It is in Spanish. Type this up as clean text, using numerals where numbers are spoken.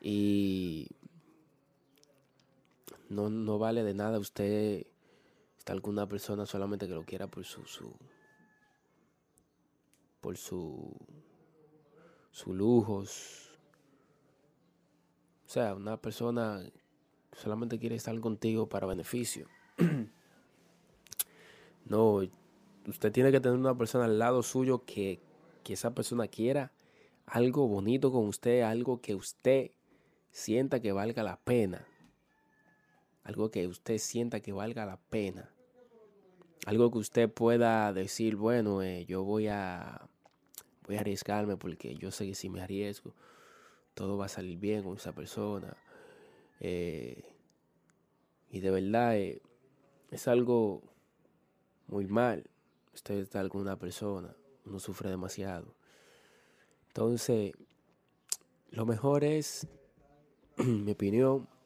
Y no vale de nada usted estar con una persona solamente que lo quiera por sus lujos. O sea, una persona solamente quiere estar contigo para beneficio. No, usted tiene que tener una persona al lado suyo que esa persona quiera algo bonito con usted, algo que usted sienta que valga la pena. Algo que usted sienta que valga la pena. Algo que usted pueda decir, bueno, yo voy a arriesgarme porque yo sé que si me arriesgo, todo va a salir bien con esa persona. Eh, y de verdad es algo muy mal. Usted está con una persona, uno sufre demasiado. Entonces, lo mejor es, en mi opinión,